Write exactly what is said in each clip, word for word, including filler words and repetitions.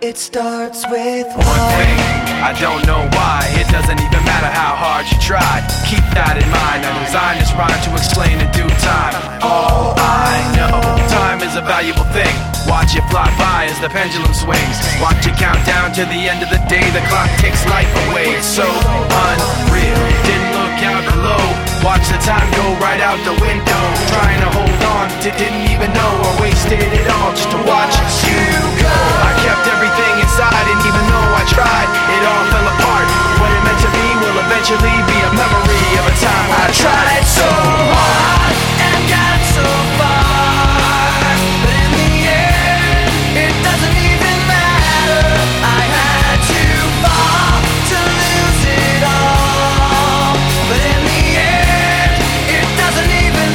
It starts with one thing, I don't know why. It doesn't even matter how hard you try. Keep that in mind. I designed this rhyme to explain in due time. All I know, time is a valuable thing. Watch it fly by as the pendulum swings. Watch it count down to the end of the day. The clock takes life away. It's so unreal. Didn't look out below. Watch the time go right out the window. Trying to hold on to didn't even know I wasted it all just to watch you go. I kept everything inside, and even though I tried, it all fell apart. What it meant to be will eventually be a memory of a time I tried so hard and got so far, but in the end, it doesn't even matter. I had to fall to lose it all, but in the end, it doesn't even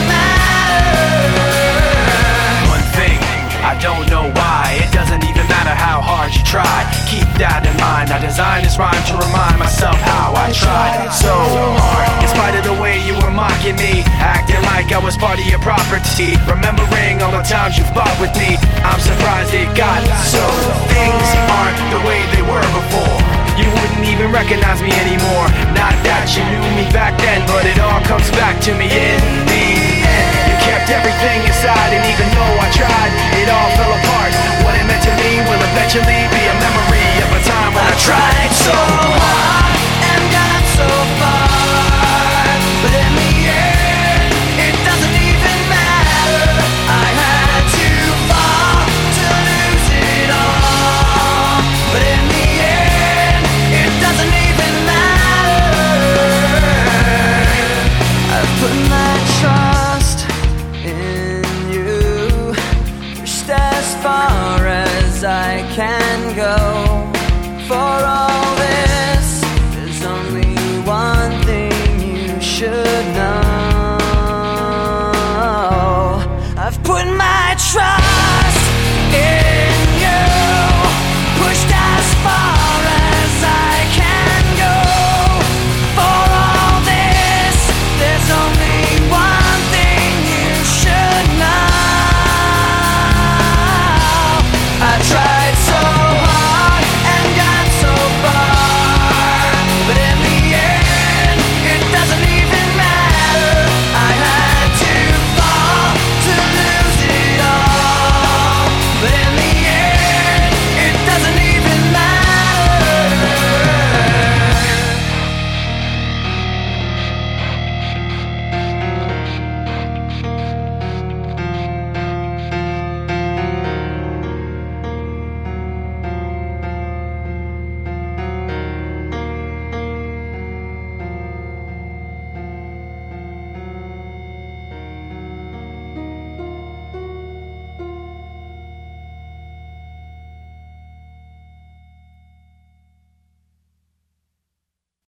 matter. One thing, I don't know why. It doesn't even matter how hard you try. Keep that in mind. I designed this rhyme to remind myself how I tried so hard. In spite of the way you were mocking me, acting like I was part of your property, remembering all the times you fought with me, I'm surprised it got so. Things aren't the way they were before. You wouldn't even recognize me anymore. Not that you knew me back then, but it all comes back to me in the end. You kept everything inside, and even though I tried, it all fell apart. What it meant to me will eventually be a memory of a time when I tried so hard and got so far, but in the end, it doesn't even matter. I had to fall to lose it all, but in the end, it doesn't even matter. I've put my trust in you, pushed as far as I can go.